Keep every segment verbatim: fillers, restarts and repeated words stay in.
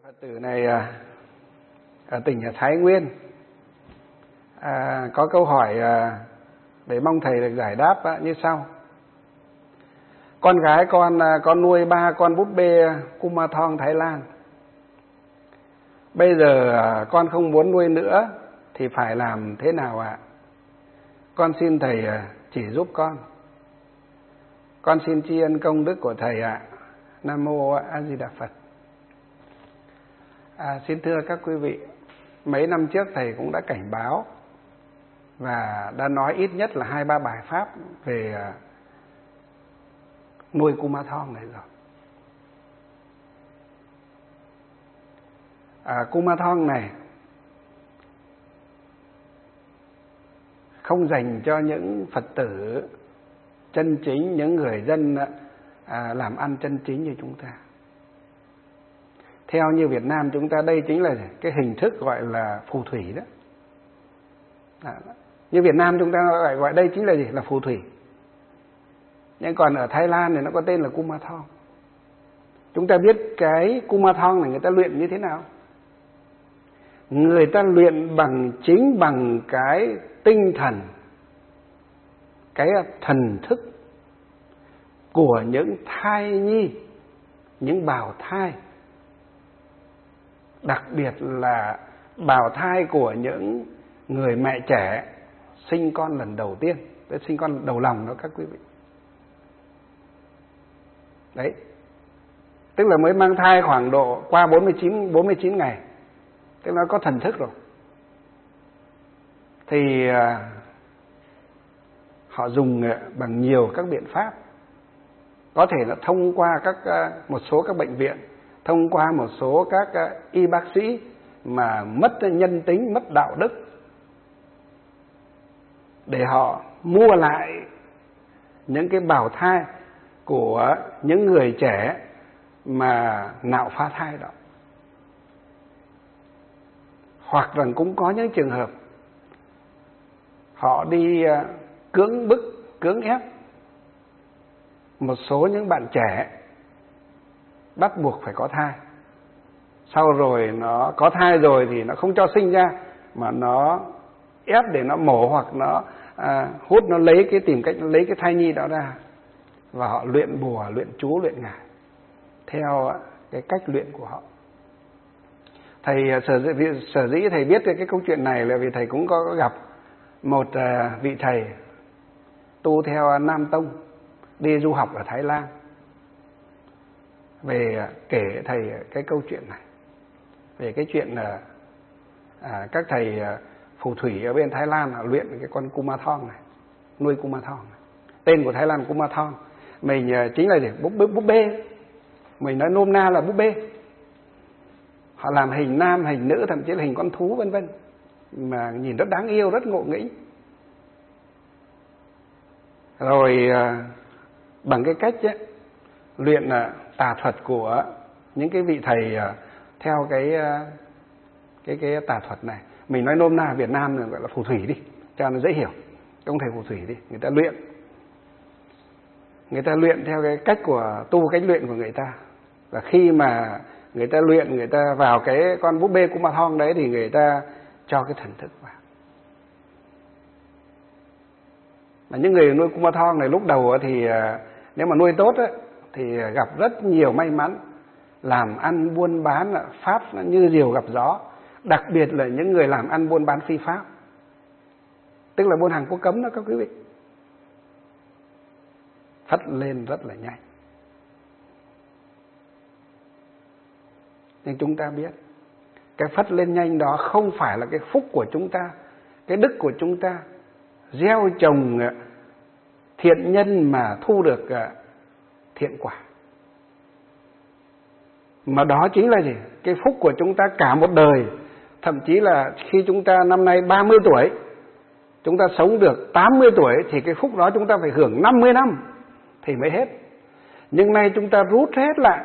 Phật tử này ở tỉnh Thái Nguyên à, có câu hỏi để mong thầy được giải đáp như sau. Con gái con con nuôi ba con búp bê Kumathon Thái Lan. Bây giờ con không muốn nuôi nữa thì phải làm thế nào ạ? Con xin thầy chỉ giúp con. Con xin tri ân công đức của thầy ạ. Nam mô A Di Đà Phật. À, xin thưa các quý vị, mấy năm trước thầy cũng đã cảnh báo và đã nói ít nhất là hai ba bài pháp về nuôi Kumathon này rồi. À, Kumathon này không dành cho những Phật tử chân chính, những người dân à, làm ăn chân chính như chúng ta. Theo như Việt Nam chúng ta, đây chính là cái hình thức gọi là phù thủy đó. À, như Việt Nam chúng ta gọi, gọi đây chính là gì? Là phù thủy. Nhưng còn ở Thái Lan thì nó có tên là Kumathon. Chúng ta biết cái Kumathon này người ta luyện như thế nào? Người ta luyện bằng chính bằng cái tinh thần, cái thần thức của những thai nhi, những bào thai, đặc biệt là bào thai của những người mẹ trẻ sinh con lần đầu tiên, sinh con đầu lòng đó các quý vị. Đấy, tức là mới mang thai khoảng độ qua bốn mươi chín ngày, tức là nó có thần thức rồi. Thì à, họ dùng bằng nhiều các biện pháp, có thể là thông qua các một số các bệnh viện, thông qua một số các y bác sĩ mà mất nhân tính, mất đạo đức, để họ mua lại những cái bào thai của những người trẻ mà nạo phá thai đó. Hoặc rằng cũng có những trường hợp họ đi cưỡng bức, cưỡng ép một số những bạn trẻ, bắt buộc phải có thai. Sau rồi nó có thai rồi thì nó không cho sinh ra, mà nó ép để nó mổ hoặc nó à, hút, nó lấy cái tìm cách lấy cái thai nhi đó ra, và họ luyện bùa, luyện chú, luyện ngải theo cái cách luyện của họ. Thầy sở dĩ, sở dĩ thầy biết cái câu chuyện này là vì thầy cũng có gặp một vị thầy tu theo Nam Tông đi du học ở Thái Lan, về kể thầy cái câu chuyện này, về cái chuyện là à, các thầy phù thủy ở bên Thái Lan họ luyện cái con Kumathon này, nuôi Kumathon này. Tên của Thái Lan Kumathon, mình chính là gì? Búp, búp, búp bê, mình nói nôm na là búp bê. Họ làm hình nam, hình nữ, thậm chí là hình con thú vân vân, mà nhìn rất đáng yêu, rất ngộ nghĩnh. Rồi à, bằng cái cách ấy, luyện à, tà thuật của những cái vị thầy à, theo cái, à, cái cái tà thuật này, mình nói nôm na Việt Nam là gọi là phù thủy đi cho nó dễ hiểu. Ông thầy phù thủy đi, người ta luyện, người ta luyện theo cái cách của tu, cách luyện của người ta. Và khi mà người ta luyện, người ta vào cái con búp bê Kumathon đấy thì người ta cho cái thần thức vào. Mà những người nuôi Kumathon này lúc đầu thì nếu mà nuôi tốt ấy, thì gặp rất nhiều may mắn, làm ăn buôn bán pháp như diều gặp gió. Đặc biệt là những người làm ăn buôn bán phi pháp, tức là buôn hàng quốc cấm đó các quý vị, phất lên rất là nhanh. Nhưng chúng ta biết cái phất lên nhanh đó không phải là cái phúc của chúng ta, cái đức của chúng ta gieo trồng thiện nhân mà thu được thiện quả, mà đó chính là gì? Cái phúc của chúng ta cả một đời. Thậm chí là khi chúng ta năm nay ba mươi tuổi, chúng ta sống được tám mươi tuổi thì cái phúc đó chúng ta phải hưởng năm mươi năm thì mới hết. Nhưng nay chúng ta rút hết lại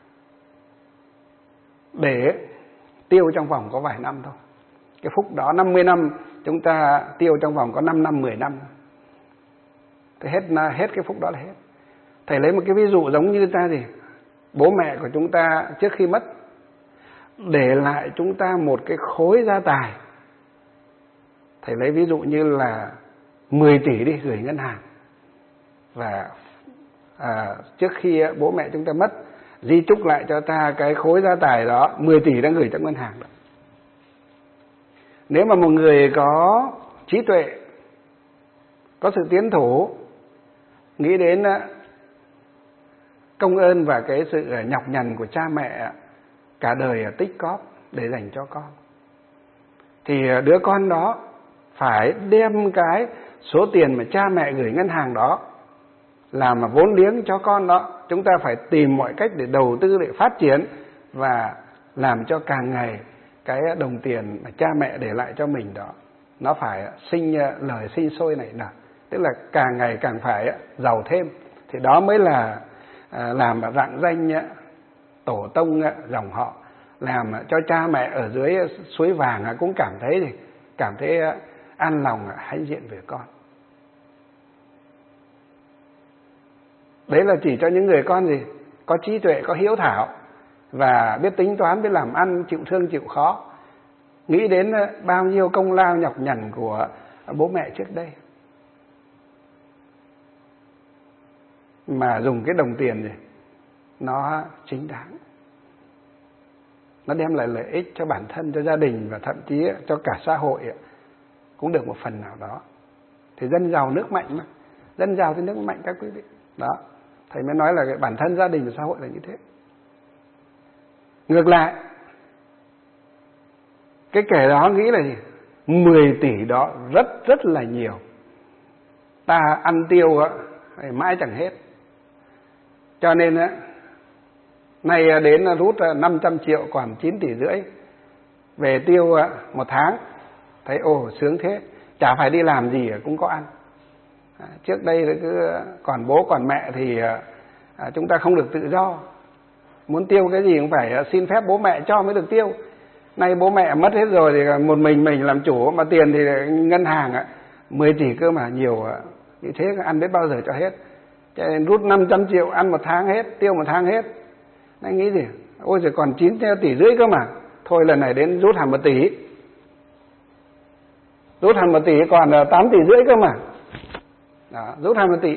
để tiêu trong vòng có vài năm thôi. Cái phúc đó năm mươi năm chúng ta tiêu trong vòng có năm năm, mười năm thì hết, hết cái phúc đó là hết. Thầy lấy một cái ví dụ giống như ta gì? Bố mẹ của chúng ta trước khi mất, để lại chúng ta một cái khối gia tài. Thầy lấy ví dụ như là mười tỷ đi, gửi ngân hàng, và à, trước khi bố mẹ chúng ta mất, di chúc lại cho ta cái khối gia tài đó, mười tỷ đang gửi trong ngân hàng đó. Nếu mà một người có trí tuệ, có sự tiến thủ, nghĩ đến công ơn và cái sự nhọc nhằn của cha mẹ cả đời tích cóp để dành cho con, thì đứa con đó phải đem cái số tiền mà cha mẹ gửi ngân hàng đó làm mà vốn liếng cho con đó. Chúng ta phải tìm mọi cách để đầu tư, để phát triển và làm cho càng ngày cái đồng tiền mà cha mẹ để lại cho mình đó nó phải sinh lời sinh sôi nảy nở, tức là càng ngày càng phải giàu thêm. Thì đó mới là làm rạng danh tổ tông dòng họ, làm cho cha mẹ ở dưới suối vàng cũng cảm thấy gì, cảm thấy an lòng hãnh diện về con. Đấy là chỉ cho những người con gì có trí tuệ, có hiếu thảo và biết tính toán, biết làm ăn, chịu thương chịu khó, nghĩ đến bao nhiêu công lao nhọc nhằn của bố mẹ trước đây, mà dùng cái đồng tiền gì nó chính đáng, nó đem lại lợi ích cho bản thân, cho gia đình và thậm chí cho cả xã hội cũng được một phần nào đó. Thì dân giàu nước mạnh mà, dân giàu thì nước mạnh các quý vị. Đó, thầy mới nói là cái bản thân gia đình và xã hội là như thế. Ngược lại, cái kẻ đó nghĩ là gì? mười tỷ đó rất rất là nhiều, ta ăn tiêu mãi chẳng hết. Cho nên nay đến rút năm trăm triệu còn chín tỷ rưỡi về tiêu một tháng, thấy ồ sướng thế, chả phải đi làm gì cũng có ăn. Trước đây cứ còn bố còn mẹ thì chúng ta không được tự do, muốn tiêu cái gì cũng phải xin phép bố mẹ cho mới được tiêu. Nay bố mẹ mất hết rồi thì một mình mình làm chủ, mà tiền thì ngân hàng mười tỷ cơ mà, nhiều như thế ăn biết bao giờ cho hết. Cho nên rút năm trăm triệu ăn một tháng hết, tiêu một tháng hết. Anh nghĩ gì? Ôi rồi còn chín tỷ rưỡi cơ mà. Thôi lần này đến rút hẳn một tỷ. Rút hẳn một tỷ còn tám tỷ rưỡi cơ mà. Đó, rút hẳn một tỷ.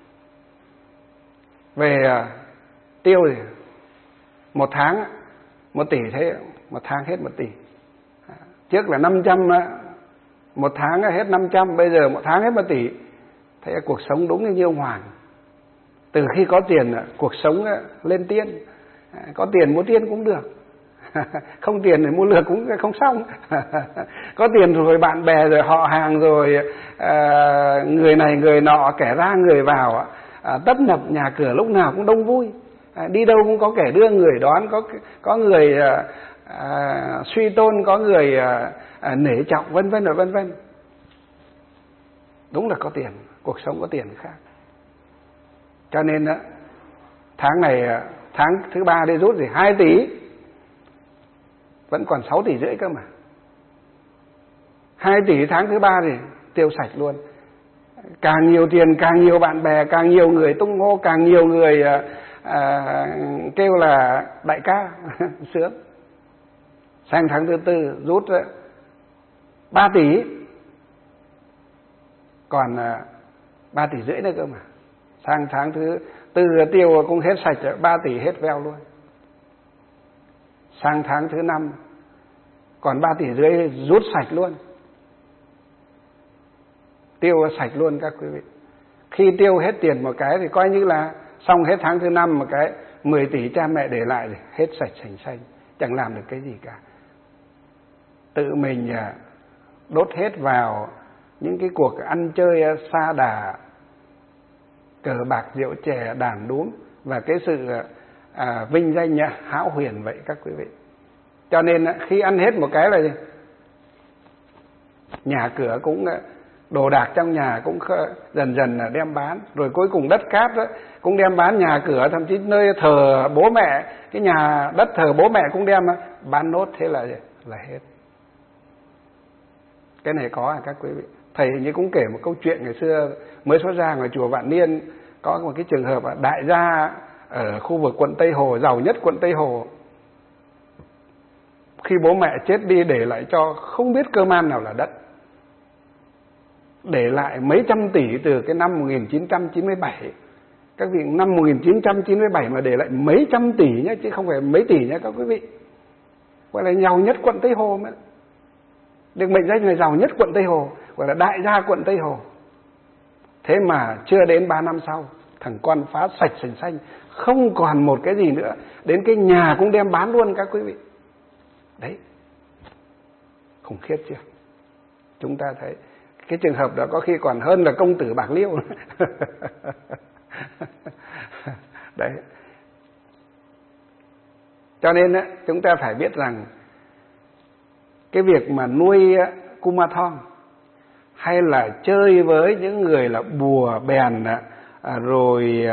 Về uh, tiêu thì một tháng một tỷ, thế một tháng hết một tỷ. Trước là năm trăm, một tháng hết năm trăm, bây giờ một tháng hết một tỷ. Thế cuộc sống đúng như ông Hoàng. Từ khi có tiền, cuộc sống lên tiên. Có tiền mua tiên cũng được, không tiền thì mua lược cũng không xong. Có tiền rồi bạn bè, rồi họ hàng, rồi à, người này người nọ, kẻ ra người vào, à, tấp nập nhà cửa lúc nào cũng đông vui. À, đi đâu cũng có kẻ đưa người đón, có có người à, à, suy tôn, có người à, à, nể trọng, vân vân và vân vân. Đúng là có tiền, cuộc sống có tiền khác. Cho nên tháng này, tháng thứ ba đi rút thì hai tỷ, vẫn còn sáu tỷ rưỡi cơ mà. Hai tỷ tháng thứ ba thì tiêu sạch luôn. Càng nhiều tiền, càng nhiều bạn bè, càng nhiều người tung hô, càng nhiều người à, à, kêu là đại ca, sướng. Sang tháng thứ tư rút ba tỷ, còn ba tỷ rưỡi nữa cơ mà. Sang tháng thứ tư tiêu cũng hết sạch, ba tỷ hết veo luôn. Sang tháng thứ năm còn ba tỷ rưỡi rút sạch luôn, tiêu sạch luôn các quý vị. Khi tiêu hết tiền một cái thì coi như là xong hết tháng thứ năm, một cái mười tỷ cha mẹ để lại thì hết sạch sành xanh, chẳng làm được cái gì cả. Tự mình đốt hết vào những cái cuộc ăn chơi sa đà, cờ bạc rượu chè đàn đúm và cái sự à, vinh danh hão huyền vậy các quý vị. Cho nên khi ăn hết một cái là gì? Nhà cửa cũng, đồ đạc trong nhà cũng dần dần đem bán, rồi cuối cùng đất cát đó cũng đem bán, nhà cửa thậm chí nơi thờ bố mẹ, cái nhà đất thờ bố mẹ cũng đem bán nốt, thế là gì? Là hết. Cái này có à các quý vị? Thầy hình như cũng kể một câu chuyện ngày xưa mới xuất ra ngoài chùa Vạn Niên, có một cái trường hợp đại gia ở khu vực quận Tây Hồ, giàu nhất quận Tây Hồ, khi bố mẹ chết đi để lại cho không biết cơm ăn nào là đất, để lại mấy trăm tỷ từ cái năm một nghìn chín trăm chín mươi bảy. Các vị, năm một nghìn chín trăm chín mươi bảy mà để lại mấy trăm tỷ nhé, chứ không phải mấy tỷ nhé các quý vị. Gọi là giàu nhất quận Tây Hồ mới. Được mệnh danh là giàu nhất quận Tây Hồ, gọi là đại gia quận Tây Hồ. Thế mà chưa đến ba năm sau, thằng con phá sạch sành xanh, không còn một cái gì nữa, đến cái nhà cũng đem bán luôn các quý vị. Đấy, khủng khiếp chưa? Chúng ta thấy cái trường hợp đó có khi còn hơn là công tử Bạc Liêu. Đấy. Cho nên chúng ta phải biết rằng cái việc mà nuôi Kumanthong hay là chơi với những người là bùa bèn rồi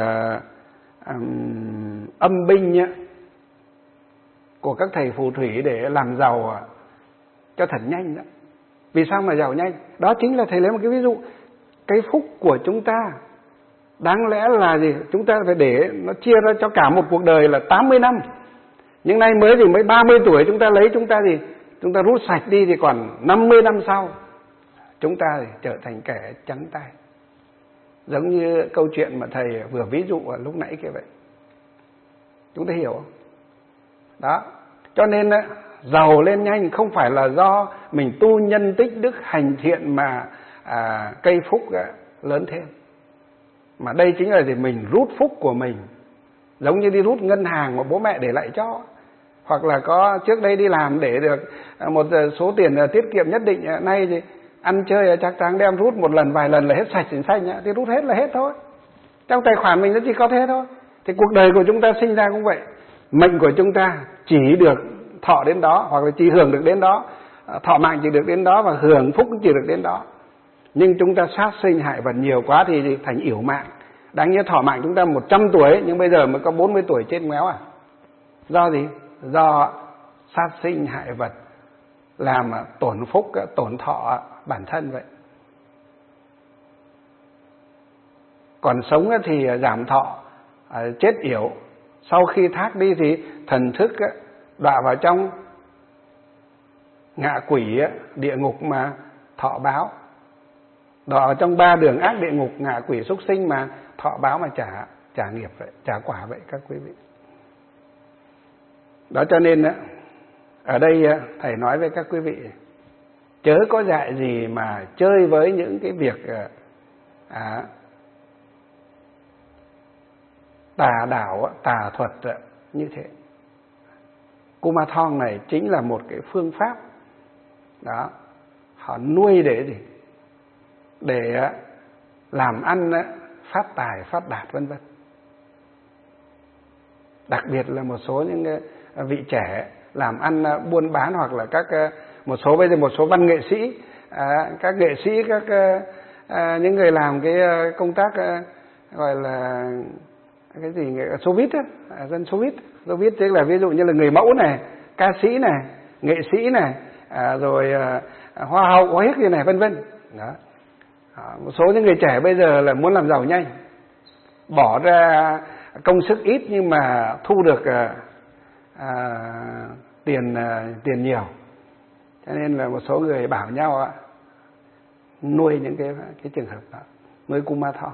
âm binh của các thầy phù thủy để làm giàu cho thật nhanh đó. Vì sao mà giàu nhanh? Đó chính là thầy lấy một cái ví dụ. Cái phúc của chúng ta đáng lẽ là gì? Chúng ta phải để nó chia ra cho cả một cuộc đời là tám mươi năm. Nhưng nay mới thì mới ba mươi tuổi chúng ta lấy, chúng ta gì? Chúng ta rút sạch đi thì còn năm mươi năm sau chúng ta thì trở thành kẻ trắng tay. Giống như câu chuyện mà thầy vừa ví dụ ở lúc nãy kia vậy. Chúng ta hiểu không? Đó. Cho nên giàu lên nhanh không phải là do mình tu nhân tích đức hành thiện mà à, cây phúc lớn thêm. Mà đây chính là để mình rút phúc của mình. Giống như đi rút ngân hàng mà bố mẹ để lại cho. Hoặc là có trước đây đi làm để được một số tiền tiết kiệm nhất định. Nay thì ăn chơi chắc chắn đem rút một lần vài lần là hết sạch xỉn xanh. Thì rút hết là hết thôi. Trong tài khoản mình nó chỉ có thế thôi. Thì cuộc đời của chúng ta sinh ra cũng vậy. Mệnh của chúng ta chỉ được thọ đến đó, hoặc là chỉ hưởng được đến đó. Thọ mạng chỉ được đến đó và hưởng phúc cũng chỉ được đến đó. Nhưng chúng ta sát sinh hại vật nhiều quá thì thành yểu mạng. Đáng nhớ thọ mạng chúng ta một trăm tuổi nhưng bây giờ mới có bốn mươi tuổi chết ngoéo à? Do gì? Do sát sinh hại vật, làm tổn phúc, tổn thọ bản thân vậy. Còn sống thì giảm thọ, chết yểu. Sau khi thác đi thì thần thức đọa vào trong ngạ quỷ địa ngục mà thọ báo. Đọa vào trong ba đường ác địa ngục, ngạ quỷ súc sinh mà thọ báo mà trả trả nghiệp vậy, trả quả vậy các quý vị. Đó cho nên ở đây thầy nói với các quý vị, chớ có dạy gì mà chơi với những cái việc à, tà đảo, tà thuật như thế. Kumanthong này chính là một cái phương pháp đó, họ nuôi để gì? Để làm ăn phát tài phát đạt vân vân. Đặc biệt là một số những vị trẻ làm ăn buôn bán, hoặc là các một số bây giờ một số văn nghệ sĩ, à, các nghệ sĩ, các à, những người làm cái công tác à, gọi là cái gì showbiz á, à, dân showbiz, showbiz tức là ví dụ như là người mẫu này, ca sĩ này, nghệ sĩ này, à, rồi à, hoa hậu có hiếc gì này vân vân. Đó. À, một số những người trẻ bây giờ là muốn làm giàu nhanh, bỏ ra công sức ít nhưng mà thu được à, à, tiền à, tiền nhiều. Cho nên là một số người bảo nhau à, nuôi những cái cái trường hợp đó, nuôi Kumanthong.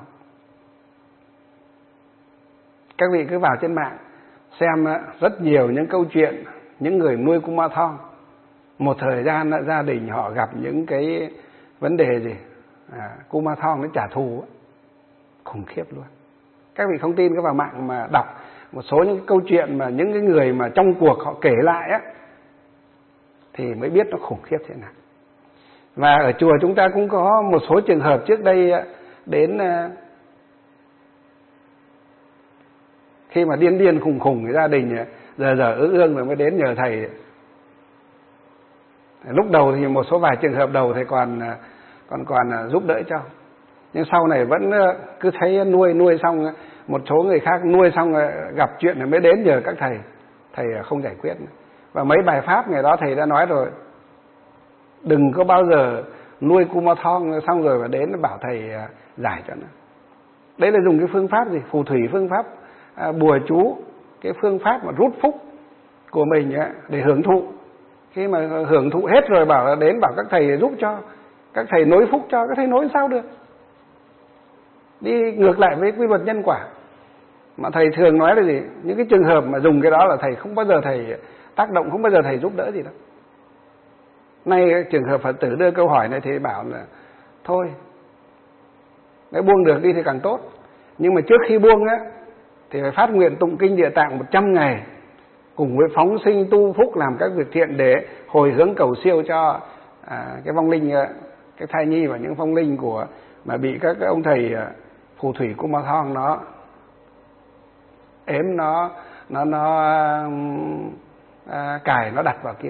Các vị cứ vào trên mạng xem rất nhiều những câu chuyện những người nuôi Kumanthong. Một thời gian gia đình họ gặp những cái vấn đề gì, à, Kumanthong nó trả thù khủng khiếp luôn. Các vị không tin cứ vào mạng mà đọc một số những câu chuyện mà những cái người mà trong cuộc họ kể lại á, thì mới biết nó khủng khiếp thế nào. Và ở chùa chúng ta cũng có một số trường hợp trước đây đến khi mà điên điên khùng khùng cái gia đình giờ giờ ương ương rồi mới đến nhờ thầy. Lúc đầu thì một số vài trường hợp đầu thầy còn còn còn giúp đỡ cho, nhưng sau này vẫn cứ thấy nuôi nuôi xong một số người khác nuôi xong gặp chuyện rồi mới đến nhờ các thầy, thầy không giải quyết. Và mấy bài pháp ngày đó thầy đã nói rồi, đừng có bao giờ nuôi Kumanthong xong rồi và đến bảo thầy giải cho nó. Đấy là dùng cái phương pháp gì, phù thủy, phương pháp à, bùa chú, cái phương pháp mà rút phúc của mình á, để hưởng thụ. Khi mà hưởng thụ hết rồi bảo là đến bảo các thầy giúp cho, các thầy nối phúc cho, các thầy nối sao được? Đi ngược lại với quy luật nhân quả. Mà thầy thường nói là gì? Những cái trường hợp mà dùng cái đó là thầy không bao giờ thầy tác động, không bao giờ thầy giúp đỡ gì đâu. Nay trường hợp Phật tử đưa câu hỏi này thì bảo là thôi, nếu buông được đi thì càng tốt. Nhưng mà trước khi buông á thì phải phát nguyện tụng kinh Địa Tạng một trăm ngày, cùng với phóng sinh tu phúc làm các việc thiện để hồi hướng cầu siêu cho à, cái vong linh, cái thai nhi và những vong linh của mà bị các ông thầy phù thủy Kumathon nó ếm, nó nó nó à, cài, nó đặt vào kia.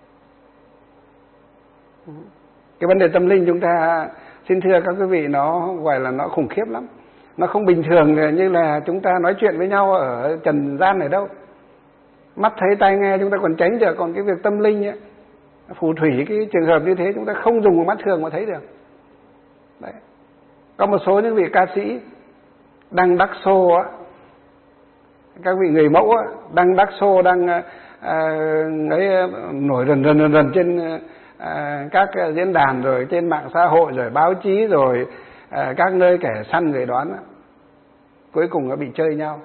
Cái vấn đề tâm linh chúng ta xin thưa các quý vị, nó gọi là nó khủng khiếp lắm. Nó không bình thường như là chúng ta nói chuyện với nhau ở trần gian này đâu. Mắt thấy tai nghe chúng ta còn tránh được, còn cái việc tâm linh ấy, phù thủy cái trường hợp như thế chúng ta không dùng mắt thường mà thấy được. Đấy. Có một số những vị ca sĩ đang đắc show á, các vị người mẫu á, đang đắc show, đang à, ấy, nổi rần rần rần trên à, các diễn đàn rồi trên mạng xã hội rồi báo chí rồi à, các nơi kẻ săn người đoán á. Cuối cùng nó bị chơi nhau,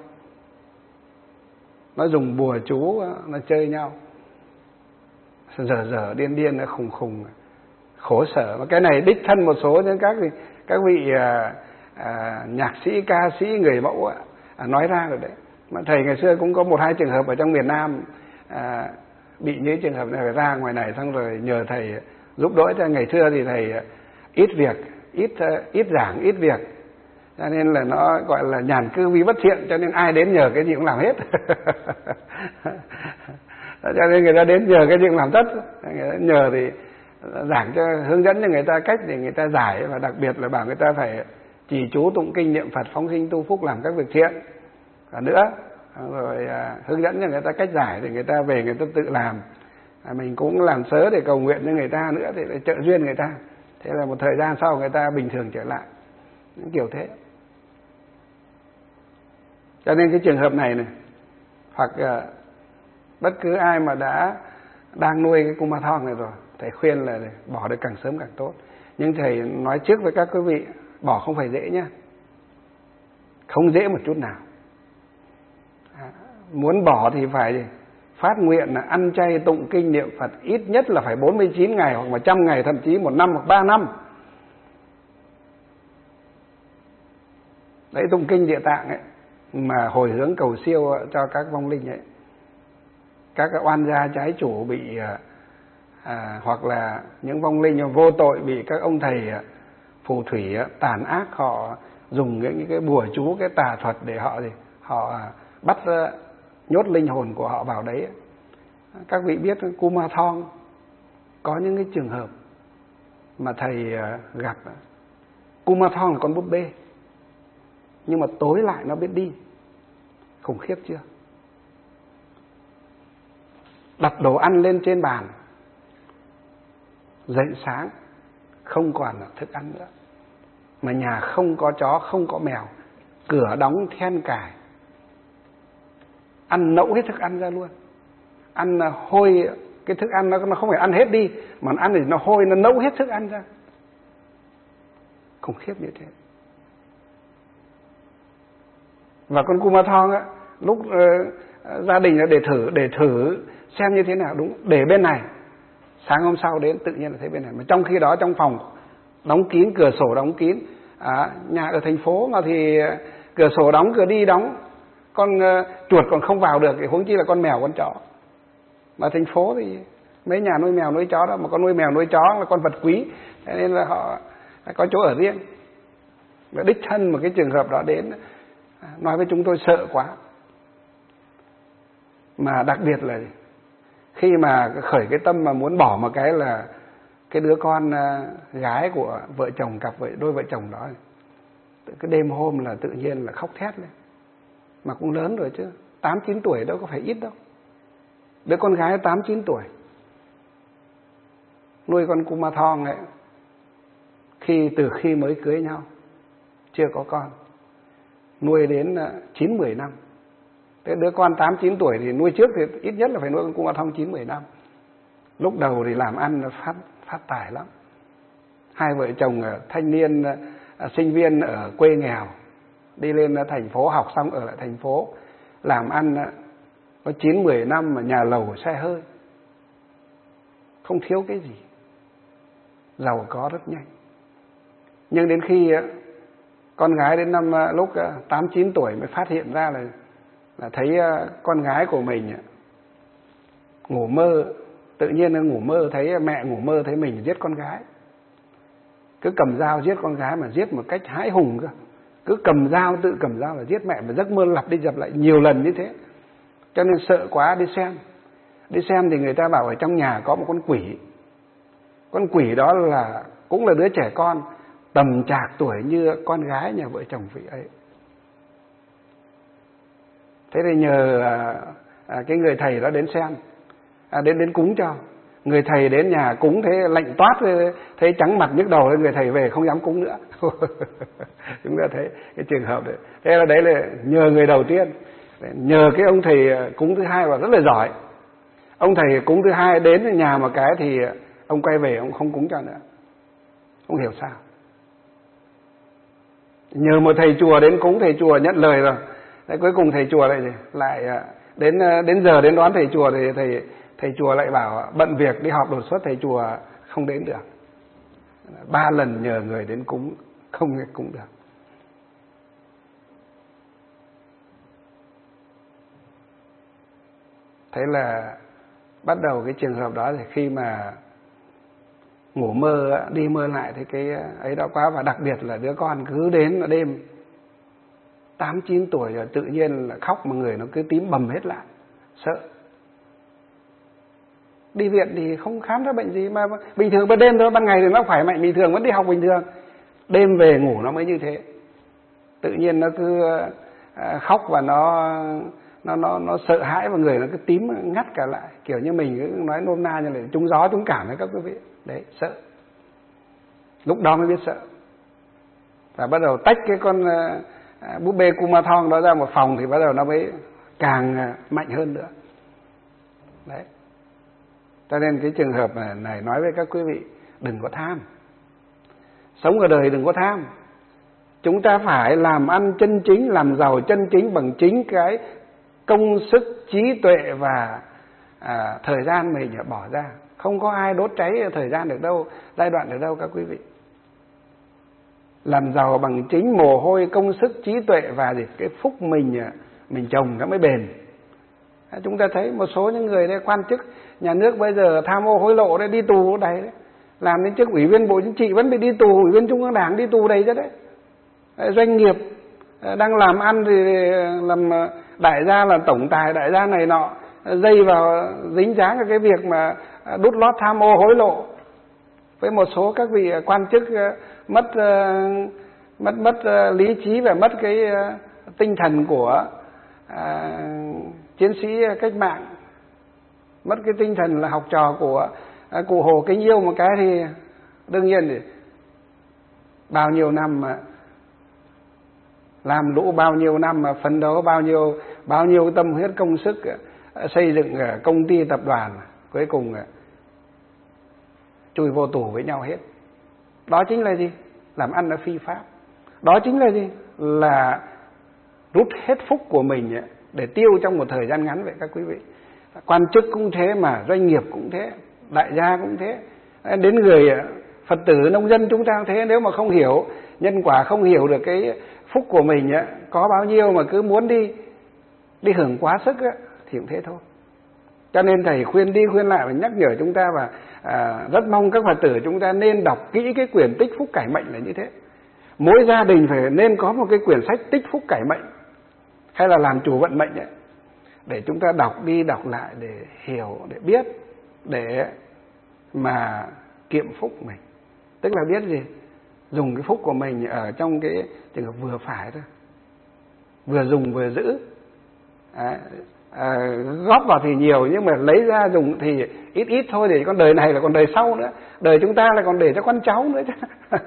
nó dùng bùa chú, nó chơi nhau, dở dở điên điên, nó khùng khùng, khổ sở. Và cái này đích thân một số những các vị các vị à, à, nhạc sĩ, ca sĩ, người mẫu à, nói ra rồi đấy. Mà thầy ngày xưa cũng có một hai trường hợp ở trong miền Nam à, bị những trường hợp này, phải ra ngoài này xong rồi nhờ thầy giúp đỡ cho. Ngày xưa thì thầy ít việc, ít ít giảng, ít việc, cho nên là nó gọi là nhàn cư vi bất thiện, cho nên ai đến nhờ cái gì cũng làm hết. Cho nên người ta đến nhờ cái gì cũng làm tất. Người ta nhờ thì giảng cho, hướng dẫn cho người ta cách để người ta giải, và đặc biệt là bảo người ta phải trì chú tụng kinh niệm Phật, phóng sinh tu phúc làm các việc thiện. Và nữa rồi à, hướng dẫn cho người ta cách giải để người ta về người ta tự làm. À, mình cũng làm sớ để cầu nguyện cho người ta nữa, để, để trợ duyên người ta. Thế là một thời gian sau người ta bình thường trở lại. Những kiểu thế. Cho nên cái trường hợp này này, hoặc uh, bất cứ ai mà đã đang nuôi cái Kumathon này rồi, thầy khuyên là bỏ được càng sớm càng tốt. Nhưng thầy nói trước với các quý vị, bỏ không phải dễ nhá, không dễ một chút nào. À, muốn bỏ thì phải phát nguyện là ăn chay tụng kinh niệm Phật ít nhất là phải bốn mươi chín ngày, hoặc một trăm ngày, thậm chí một năm hoặc ba năm. Đấy, tụng kinh Địa Tạng ấy, mà hồi hướng cầu siêu cho các vong linh ấy, các oan gia trái chủ bị à, hoặc là những vong linh vô tội bị các ông thầy phù thủy tàn ác, họ dùng những cái bùa chú, cái tà thuật để họ gì họ bắt nhốt linh hồn của họ vào đấy. Các vị biết Kumathon có những cái trường hợp mà thầy gặp. Kumathon là con búp bê, nhưng mà tối lại nó biết đi. Khủng khiếp chưa? Đặt đồ ăn lên trên bàn, dậy sáng không còn là thức ăn nữa, mà nhà không có chó, không có mèo, cửa đóng then cài, ăn nẫu hết thức ăn ra luôn. Ăn hôi, cái thức ăn nó, nó không phải ăn hết đi, mà ăn thì nó hôi, nó nẫu hết thức ăn ra. Khủng khiếp như thế. Và con Kumathon á, lúc uh, gia đình để thử để thử xem như thế nào, đúng, để bên này, sáng hôm sau đến tự nhiên là thấy bên này. Mà trong khi đó trong phòng đóng kín, cửa sổ đóng kín. À, nhà ở thành phố mà thì cửa sổ đóng, cửa đi đóng, con uh, chuột còn không vào được, thì huống chi là con mèo, con chó. Mà thành phố thì mấy nhà nuôi mèo nuôi chó đó, mà con nuôi mèo nuôi chó là con vật quý, thế nên là họ có chỗ ở riêng. Và đích thân một cái trường hợp đó đến nói với chúng tôi sợ quá. Mà đặc biệt là khi mà khởi cái tâm mà muốn bỏ một cái là cái đứa con gái của vợ chồng, cặp vợ đôi vợ chồng đó, cái đêm hôm là tự nhiên là khóc thét lên. Mà cũng lớn rồi chứ, tám chín tuổi đâu có phải ít đâu. Đứa con gái tám chín tuổi nuôi con Kumathon ấy, khi từ khi mới cưới nhau, chưa có con, nuôi đến chín mười năm. Thế đứa con tám chín tuổi thì nuôi trước thì ít nhất là phải nuôi con Kumathon chín mười năm. lúc đầu thì làm ăn nó phát phát tài lắm. Hai vợ chồng thanh niên sinh viên ở quê nghèo đi lên thành phố, học xong ở lại thành phố làm ăn có chín mười năm mà nhà lầu xe hơi, không thiếu cái gì, giàu có rất nhanh. Nhưng đến khi con gái đến năm lúc tám chín tuổi mới phát hiện ra là, là thấy con gái của mình ngủ mơ, tự nhiên nó ngủ mơ thấy mẹ ngủ mơ thấy mình giết con gái, cứ cầm dao giết con gái mà giết một cách hãi hùng cơ, cứ cầm dao tự cầm dao là giết mẹ, mà giấc mơ lặp đi lặp lại nhiều lần như thế, cho nên sợ quá đi xem. Đi xem thì người ta bảo ở trong nhà có một con quỷ. Con quỷ đó là cũng là đứa trẻ con tầm trạc tuổi như con gái nhà vợ chồng vị ấy. Thế thì nhờ à, à, cái người thầy đó đến xem, à, đến đến cúng cho. Người thầy đến nhà cúng thế lạnh toát, thấy trắng mặt nhức đầu, người thầy về không dám cúng nữa. Chúng ta thấy cái trường hợp đấy. Thế là đấy là nhờ người đầu tiên. Nhờ cái ông thầy cúng thứ hai và rất là giỏi. Ông thầy cúng thứ hai đến nhà một cái thì ông quay về ông không cúng cho nữa, không hiểu sao. Nhờ một thầy chùa đến cúng, thầy chùa nhận lời rồi. Đấy, cuối cùng thầy chùa lại lại đến đến giờ đến đón thầy chùa thì thầy thầy chùa lại bảo bận việc đi họp đột xuất, thầy chùa không đến được. Ba lần nhờ người đến cúng không cúng được. Thế là bắt đầu cái trường hợp đó thì khi mà ngủ mơ đi mơ lại thì cái ấy đã quá. Và đặc biệt là đứa con cứ đến ở đêm tám chín tuổi rồi tự nhiên là khóc mà người nó cứ tím bầm hết lại, sợ. Đi viện thì không khám ra bệnh gì, mà bình thường ban đêm thôi, ban ngày thì nó khỏe mạnh bình thường, vẫn đi học bình thường. Đêm về ngủ nó mới như thế. Tự nhiên nó cứ khóc và nó nó nó nó sợ hãi và người nó cứ tím ngắt cả lại, kiểu như mình cứ nói nôm na như là trúng gió trúng cảm đấy các quý vị. Đấy, sợ. Lúc đó mới biết sợ. Và bắt đầu tách cái con búp bê Kumathon đó ra một phòng thì bắt đầu nó mới càng mạnh hơn nữa. Đấy. Cho nên cái trường hợp này nói với các quý vị, đừng có tham. Sống ở đời đừng có tham. Chúng ta phải làm ăn chân chính, làm giàu chân chính bằng chính cái công sức, trí tuệ và à, thời gian mình bỏ ra. Không có ai đốt cháy thời gian được đâu, giai đoạn được đâu các quý vị. Làm giàu bằng chính mồ hôi, công sức, trí tuệ và gì cái phúc mình mình trồng nó mới bền. Chúng ta thấy một số những người đây quan chức nhà nước bây giờ tham ô hối lộ đấy, đi tù đầy đấy. Làm đến chức ủy viên Bộ Chính trị vẫn bị đi tù, ủy viên Trung ương Đảng đi tù đầy chứ đấy. Doanh nghiệp đang làm ăn thì làm đại gia, là tổng tài đại gia này nọ, dây vào dính dáng cái việc mà đút lót tham ô hối lộ. Với một số các vị quan chức mất mất mất lý trí và mất cái tinh thần của à, chiến sĩ cách mạng, mất cái tinh thần là học trò của à, cụ Hồ Kính Yêu một cái thì đương nhiên thì bao nhiêu năm mà làm lũ, bao nhiêu năm mà phấn đấu, bao nhiêu bao nhiêu tâm huyết công sức xây dựng công ty tập đoàn, cuối cùng chui vô tù với nhau hết. Đó chính là gì? Làm ăn là phi pháp. Đó chính là gì? Là rút hết phúc của mình để tiêu trong một thời gian ngắn vậy các quý vị. Quan chức cũng thế mà, doanh nghiệp cũng thế, đại gia cũng thế. Đến người Phật tử, nông dân chúng ta cũng thế. Nếu mà không hiểu nhân quả, không hiểu được cái phúc của mình có bao nhiêu mà cứ muốn đi đi hưởng quá sức thì cũng thế thôi. Cho nên thầy khuyên đi khuyên lại và nhắc nhở chúng ta, và à, rất mong các Phật tử chúng ta nên đọc kỹ cái quyển Tích Phúc Cải Mệnh là như thế. Mỗi gia đình phải nên có một cái quyển sách Tích Phúc Cải Mệnh hay là Làm Chủ Vận Mệnh ấy, để chúng ta đọc đi đọc lại để hiểu, để biết, để mà kiệm phúc mình. Tức là biết gì? Dùng cái phúc của mình ở trong cái trường hợp vừa phải thôi, vừa dùng vừa giữ. À, à, góp vào thì nhiều nhưng mà lấy ra dùng thì ít ít thôi, để con đời này là còn đời sau nữa, đời chúng ta là còn để cho con cháu nữa chứ.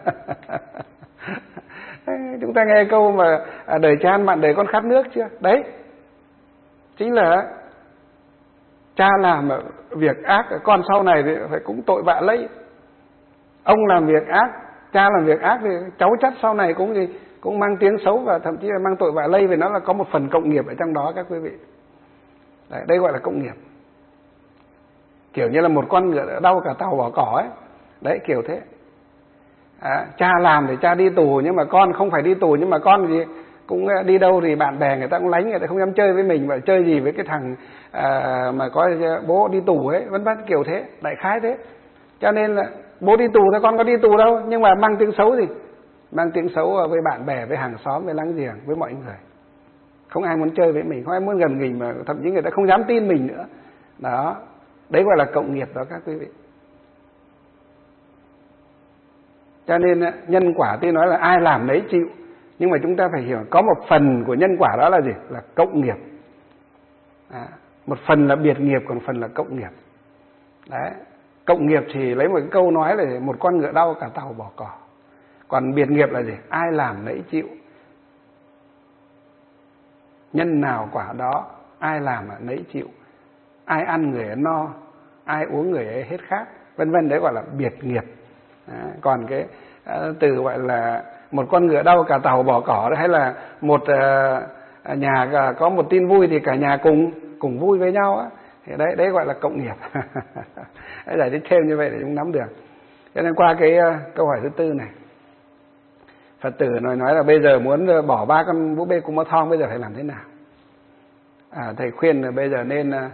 Chúng ta nghe câu mà đời cha ăn mặn đời con khát nước chưa? Đấy chính là Cha làm việc ác, con sau này thì phải cũng tội vạ lây. Ông làm việc ác, cha làm việc ác thì cháu chắc sau này cũng gì cũng mang tiếng xấu và thậm chí là mang tội vạ lây, vì nó là có một phần cộng nghiệp ở trong đó các quý vị. Đấy, đây gọi là cộng nghiệp. Kiểu như là một con ngựa đau cả tàu bỏ cỏ ấy. Đấy, kiểu thế. À, cha làm thì cha đi tù, nhưng mà con không phải đi tù, nhưng mà con gì cũng đi đâu thì bạn bè người ta cũng lánh, người ta không dám chơi với mình, và chơi gì với cái thằng à, mà có bố đi tù ấy, vân vân, kiểu thế, đại khái thế. Cho nên là bố đi tù thôi, con có đi tù đâu, nhưng mà mang tiếng xấu gì? Mang tiếng xấu với bạn bè, với hàng xóm, với láng giềng, với mọi người. Không ai muốn chơi với mình, không ai muốn gần mình, mà thậm chí người ta không dám tin mình nữa. Đó, đấy gọi là cộng nghiệp đó các quý vị. Cho nên nhân quả tuy nói là ai làm nấy chịu, nhưng mà chúng ta phải hiểu có một phần của nhân quả đó là gì? Là cộng nghiệp. À, một phần là biệt nghiệp, còn phần là cộng nghiệp. Đấy. Cộng nghiệp thì lấy một cái câu nói là một con ngựa đau cả tàu bỏ cỏ. Còn biệt nghiệp là gì? Ai làm nấy chịu. Nhân nào quả đó, ai làm là nấy chịu. Ai ăn người ấy no, ai uống người ấy hết khát, vân vân, đấy gọi là biệt nghiệp. À, còn cái uh, từ gọi là một con ngựa đau cả tàu bỏ cỏ, hay là một uh, nhà có một tin vui thì cả nhà cùng cùng vui với nhau á, thì đấy đấy gọi là cộng nghiệp. Đấy, giải thích thêm như vậy để chúng nắm được. Cho nên qua cái uh, câu hỏi thứ tư này, Phật tử nói nói là bây giờ muốn bỏ ba con búp bê Cú Ma Thong, bây giờ phải làm thế nào? À, thầy khuyên là bây giờ nên uh,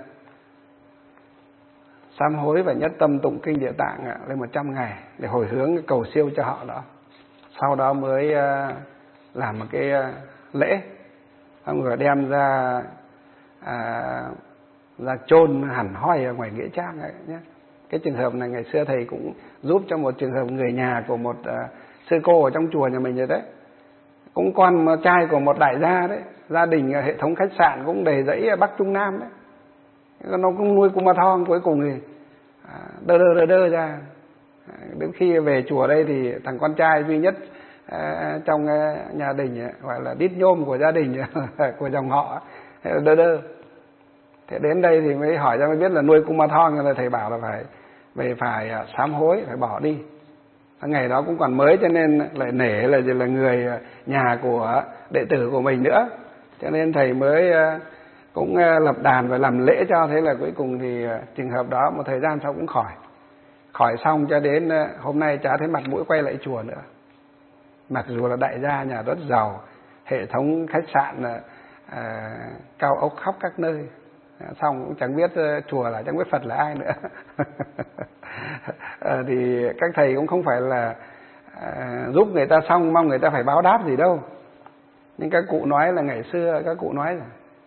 sám hối và nhất tâm tụng kinh Địa Tạng uh, lên một trăm ngày để hồi hướng cầu siêu cho họ đó. Sau đó mới uh, làm một cái uh, lễ, xong rồi đem ra uh, ra chôn hẳn hoi ở ngoài nghĩa trang ấy nhé. Cái trường hợp này ngày xưa thầy cũng giúp cho một trường hợp người nhà của một uh, sư cô ở trong chùa nhà mình rồi đấy, cũng con trai của một đại gia đấy, gia đình hệ thống khách sạn cũng đầy rẫy ở Bắc Trung Nam đấy, nó cũng nuôi Cú Ma Thong. Cuối cùng thì à, đơ đơ đơ đơ ra, à, đến khi về chùa đây thì thằng con trai duy nhất à, trong à, nhà đình gọi là đít nhôm của gia đình của dòng họ đơ đơ. Thế đến đây thì mới hỏi ra mới biết là nuôi Cú Ma Thong, là thầy bảo là phải về phải sám hối, phải bỏ đi. Ngày đó cũng còn mới cho nên lại nể là là người nhà của đệ tử của mình nữa, cho nên thầy mới cũng lập đàn và làm lễ cho. Thế là cuối cùng thì trường hợp đó một thời gian sau cũng khỏi khỏi xong, cho đến hôm nay chả thấy mặt mũi quay lại chùa nữa. Mặc dù là đại gia nhà rất giàu, hệ thống khách sạn à, cao ốc khắp các nơi, xong cũng chẳng biết chùa là chẳng biết Phật là ai nữa. À, thì các thầy cũng không phải là à, giúp người ta xong mong người ta phải báo đáp gì đâu. Nhưng các cụ nói là ngày xưa các cụ nói là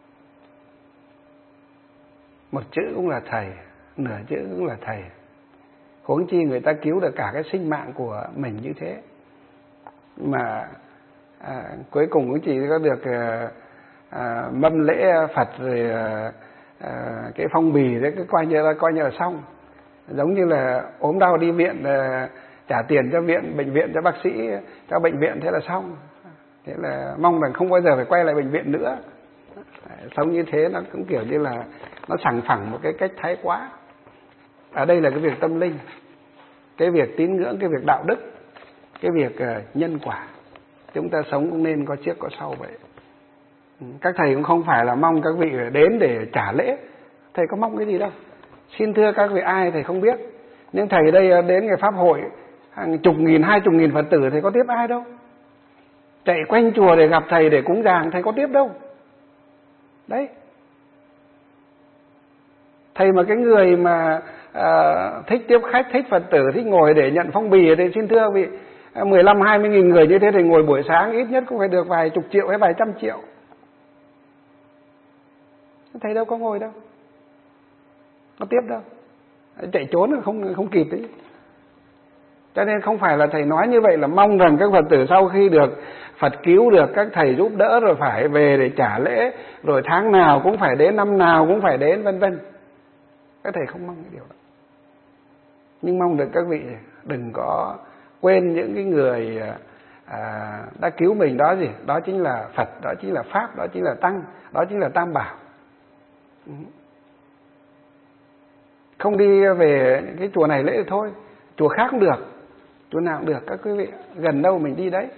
một chữ cũng là thầy, nửa chữ cũng là thầy. Huống chi người ta cứu được cả cái sinh mạng của mình như thế, mà à, cuối cùng cũng chỉ có được à, à, mâm lễ Phật rồi à, à, cái phong bì đấy, cái coi như là coi như là xong. Giống như là ốm đau đi viện à, trả tiền cho viện, bệnh viện cho bác sĩ, cho bệnh viện, thế là xong. Thế là mong rằng không bao giờ phải quay lại bệnh viện nữa. Sống như thế nó cũng kiểu như là nó sằng phẳng một cái cách thái quá. Ở đây là cái việc tâm linh, cái việc tín ngưỡng, cái việc đạo đức, cái việc uh, nhân quả. Chúng ta sống cũng nên có trước có sau vậy. Các thầy cũng không phải là mong các vị đến để trả lễ. Thầy có mong cái gì đâu. Xin thưa các vị ai thầy không biết. Nhưng thầy đây đến ngày pháp hội hàng chục nghìn, hai chục nghìn Phật tử, thầy có tiếp ai đâu. Chạy quanh chùa để gặp thầy để cúng dường, thầy có tiếp đâu. Đấy. Thầy mà cái người mà à, thích tiếp khách, thích Phật tử, thích ngồi để nhận phong bì thì xin thưa vị mười lăm hai mươi nghìn người như thế thì ngồi buổi sáng ít nhất cũng phải được vài chục triệu hay vài trăm triệu. Thầy đâu có ngồi đâu, có tiếp đâu, chạy trốn không không kịp ấy. Cho nên không phải là thầy nói như vậy là mong rằng các Phật tử sau khi được Phật cứu, được các thầy giúp đỡ rồi phải về để trả lễ, rồi tháng nào cũng phải đến, năm nào cũng phải đến, vân vân. Các thầy không mong cái điều đó. Nhưng mong được các vị đừng có quên những cái người à, đã cứu mình đó gì. Đó chính là Phật, đó chính là Pháp, đó chính là Tăng, đó chính là Tam Bảo. Không đi về cái chùa này lễ thôi, chùa khác cũng được, chùa nào cũng được các quý vị, gần đâu mình đi đấy.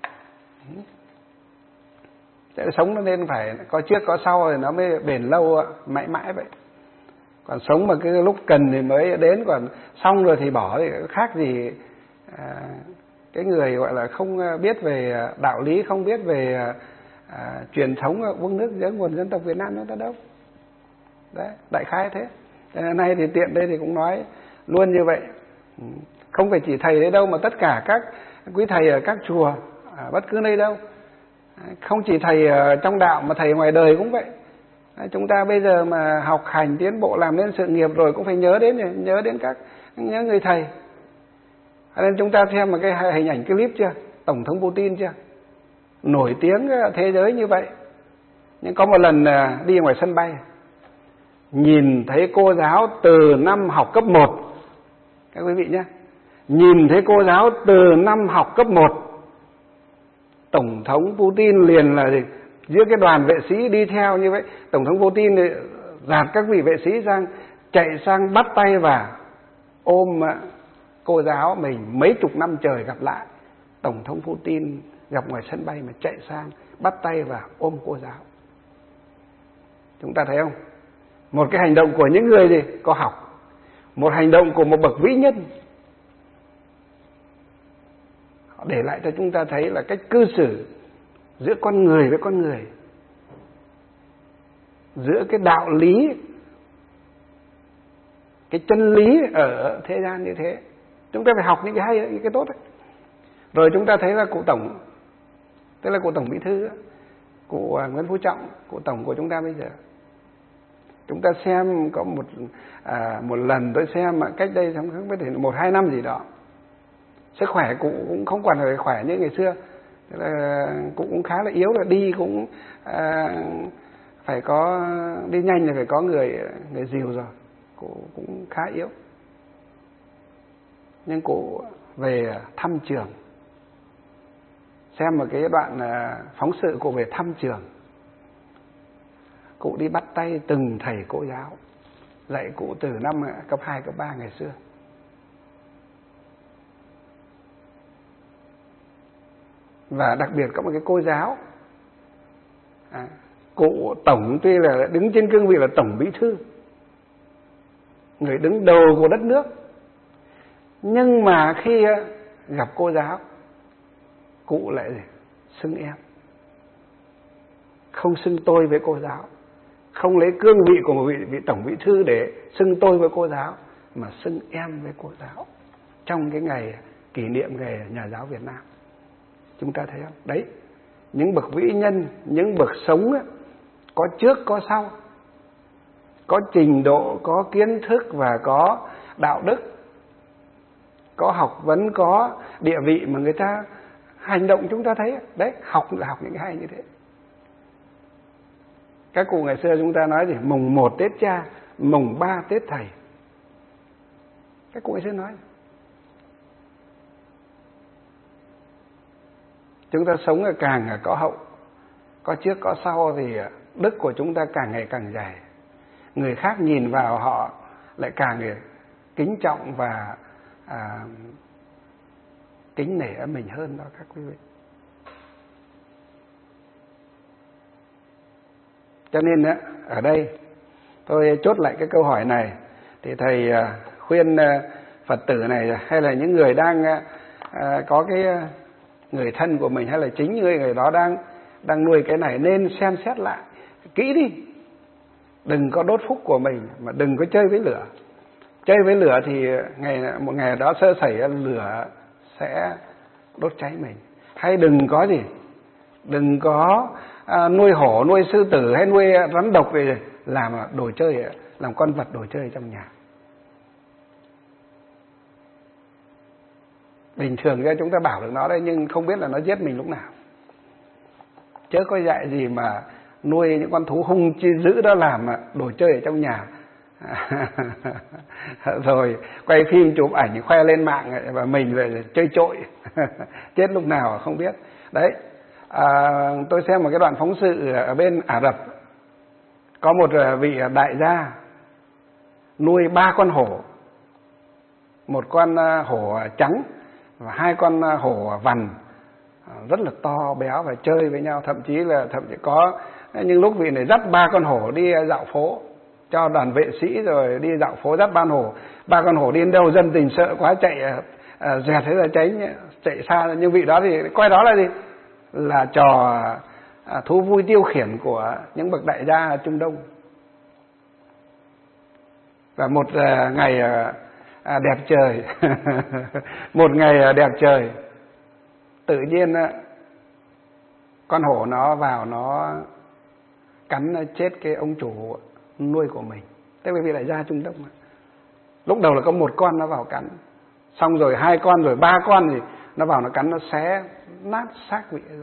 Sẽ sống nó nên phải có trước có sau rồi nó mới bền lâu mãi mãi vậy. Còn sống mà cái lúc cần thì mới đến, còn xong rồi thì bỏ thì khác gì à, cái người gọi là không biết về đạo lý, không biết về à, truyền thống uống nước nhớ nguồn dân tộc Việt Nam nữa đâu. Đấy, đại khái thế. Nay thì tiện đây thì cũng nói luôn như vậy. Không phải chỉ thầy đấy đâu, mà tất cả các quý thầy ở các chùa, à, bất cứ nơi đâu. Không chỉ thầy ở trong đạo mà thầy ngoài đời cũng vậy. Chúng ta bây giờ mà học hành tiến bộ làm nên sự nghiệp rồi cũng phải nhớ đến nhớ đến các nhớ người thầy. Nên chúng ta xem một cái hình ảnh clip chưa? Tổng thống Putin chưa? Nổi tiếng thế giới như vậy. Nhưng có một lần đi ngoài sân bay, nhìn thấy cô giáo từ năm học cấp một. Các quý vị nhé, nhìn thấy cô giáo từ năm học cấp một, Tổng thống Putin liền là gì? Giữa cái đoàn vệ sĩ đi theo như vậy, Tổng thống Putin dạt các vị vệ sĩ sang, chạy sang bắt tay và ôm cô giáo mình. Mấy chục năm trời gặp lại, Tổng thống Putin gặp ngoài sân bay mà chạy sang bắt tay và ôm cô giáo. Chúng ta thấy không? Một cái hành động của những người gì có học, một hành động của một bậc vĩ nhân, họ để lại cho chúng ta thấy là cách cư xử giữa con người với con người, giữa cái đạo lý, cái chân lý ở thế gian như thế. Chúng ta phải học những cái hay, những cái tốt ấy. Rồi chúng ta thấy là cụ Tổng, tức là cụ Tổng Bí thư, cụ Nguyễn Phú Trọng, cụ Tổng của chúng ta bây giờ. Chúng ta xem có một à, một lần tôi xem mà cách đây không biết thì một hai năm gì đó, sức khỏe cụ cũng không còn là khỏe như ngày xưa. Tức là cụ cũng khá là yếu, là đi cũng à, phải có đi nhanh là phải có người người dìu rồi. Cụ cũng khá yếu. Nhưng cụ về thăm trường, xem một cái đoạn phóng sự cụ về thăm trường. Cụ đi bắt tay từng thầy cô giáo dạy cụ từ năm cấp hai, cấp ba ngày xưa. Và đặc biệt có một cái cô giáo, à, cụ Tổng tuy là đứng trên cương vị là Tổng Bí thư, người đứng đầu của đất nước, nhưng mà khi gặp cô giáo, cụ lại xưng em, không xưng tôi với cô giáo, không lấy cương vị của một vị, vị Tổng Bí thư để xưng tôi với cô giáo, mà xưng em với cô giáo trong cái ngày kỷ niệm ngày Nhà giáo Việt Nam. Chúng ta thấy không? Đấy, những bậc vĩ nhân, những bậc sống ấy, có trước có sau, có trình độ, có kiến thức và có đạo đức, có học vấn, có địa vị mà người ta hành động chúng ta thấy. Đấy, học là học những cái hay như thế. Các cụ ngày xưa chúng ta nói gì? Mùng một Tết cha, mùng ba Tết thầy. Các cụ ngày xưa nói. Chúng ta sống là càng có hậu, có trước có sau thì đức của chúng ta càng ngày càng dày. Người khác nhìn vào họ lại càng kính trọng và à, kính nể ở mình hơn đó các quý vị. Cho nên ở đây tôi chốt lại cái câu hỏi này, thì thầy khuyên Phật tử này hay là những người đang có cái người thân của mình hay là chính người người đó đang đang nuôi cái này nên xem xét lại kỹ đi. Đừng có đốt phúc của mình, mà đừng có chơi với lửa. Chơi với lửa thì ngày một ngày đó sơ sẩy lửa sẽ đốt cháy mình. Hay đừng có gì, đừng có à, nuôi hổ, nuôi sư tử hay nuôi rắn độc để làm đồ chơi, làm con vật đồ chơi trong nhà. Bình thường ra chúng ta bảo được nó đấy, nhưng không biết là nó giết mình lúc nào. Chớ có dạy gì mà nuôi những con thú hung chi dữ đó làm đồ chơi ở trong nhà. Rồi quay phim chụp ảnh khoe lên mạng và mình về chơi trội. Chết lúc nào không biết. Đấy, à, tôi xem một cái đoạn phóng sự ở bên Ả Rập. Có một vị đại gia nuôi ba con hổ, một con hổ trắng và hai con hổ vằn rất là to béo và chơi với nhau, thậm chí là thậm chí có những lúc vị này dắt ba con hổ đi dạo phố, cho đoàn vệ sĩ rồi đi dạo phố dắt ba con hổ, ba con hổ đi đến đâu dân tình sợ quá chạy à, dẹt thế là tránh, chạy xa. Nhưng vị đó thì coi đó là gì, là trò à, thú vui tiêu khiển của những bậc đại gia ở Trung Đông. Và một à, ngày à, đẹp trời một ngày đẹp trời tự nhiên con hổ nó vào nó cắn chết cái ông chủ nuôi của mình, thế vì đại gia Trung Đông. Lúc đầu là có một con nó vào cắn, xong rồi hai con rồi ba con thì nó vào nó cắn, nó xé nát xác vị ra.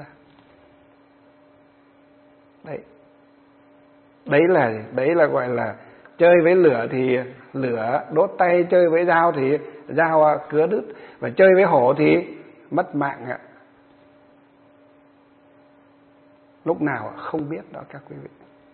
Đấy, đấy là đấy là gọi là chơi với lửa thì lửa đốt tay, chơi với dao thì dao cứa đứt, và chơi với hổ thì mất mạng ạ. Lúc nào không biết đó các quý vị.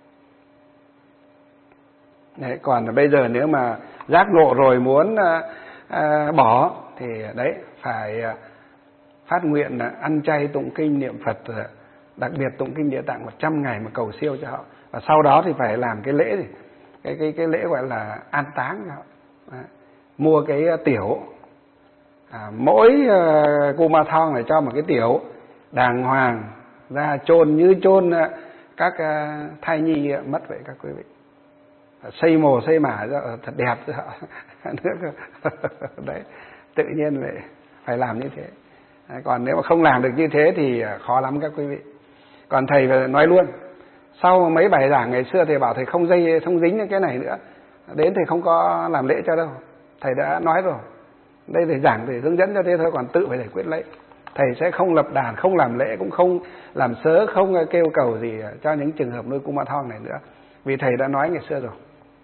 Đấy, còn bây giờ nếu mà giác ngộ rồi muốn à, à, bỏ thì đấy phải à, phát nguyện là ăn chay tụng kinh niệm Phật, đặc biệt tụng kinh Địa Tạng một trăm ngày mà cầu siêu cho họ. Và sau đó thì phải làm cái lễ gì? Cái cái cái lễ gọi là an táng cho họ. À, mua cái tiểu, à, mỗi uh, Kumanthong này cho một cái tiểu đàng hoàng ra chôn như chôn uh, các uh, thai nhi uh, mất vậy các quý vị. Xây mồ xây mả ra thật đẹp cho họ. Đấy, tự nhiên lại phải làm như thế. À, còn nếu mà không làm được như thế thì khó lắm các quý vị. Còn thầy nói luôn, sau mấy bài giảng ngày xưa thầy bảo thầy không dây không dính những cái này nữa, đến thầy không có làm lễ cho đâu, thầy đã nói rồi. Đây thầy giảng thì hướng dẫn cho thế thôi, còn tự phải giải quyết lễ. Thầy sẽ không lập đàn, không làm lễ, cũng không làm sớ, không kêu cầu gì cho những trường hợp nuôi Kumanthong này nữa, vì thầy đã nói ngày xưa rồi.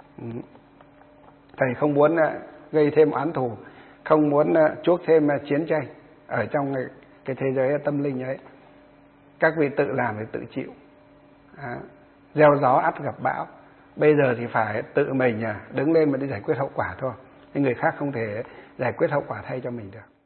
Thầy không muốn gây thêm oán thù, không muốn chuốc thêm chiến tranh ở trong cái thế giới tâm linh ấy. Các vị tự làm thì tự chịu. À, gieo gió ắt gặp bão. Bây giờ thì phải tự mình đứng lên mà đi giải quyết hậu quả thôi. Nhưng người khác không thể giải quyết hậu quả thay cho mình được.